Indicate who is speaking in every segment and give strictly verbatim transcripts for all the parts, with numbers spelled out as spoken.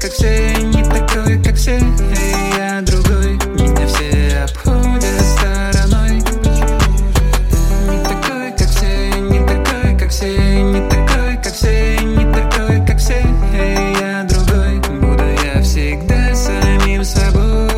Speaker 1: как все, не такой, как все. Я другой, меня все обходят стороной. Не такой, как все, не такой, как все, не такой, как все, не такой, как все. Я другой, буду я всегда самим собой.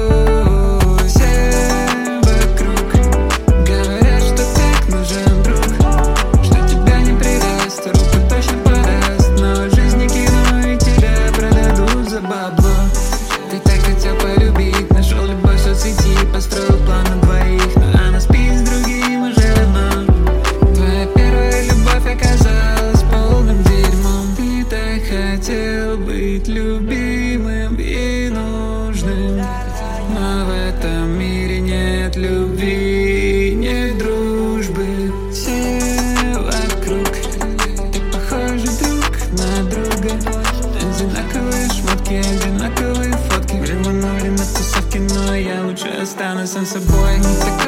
Speaker 1: Все вокруг говорят, что так нужен друг, что тебя не предаст, руку точно подаст, но жизнь не кино и тебя продадут за бабло. Ты так хотел полюбить, нашел любовь в соцсети, построил план на двоих, но она спит с другим уже давно. Твоя первая любовь оказалась полным дерьмом. Ты так хотел быть любимым и нужным, но в этом мире нет любви, нет дружбы. Все вокруг так похожи друг на друга. Одинаковые шмотки, одинаковые фотки. Рванули на тусовке, но я лучше останусь сам собой. Не так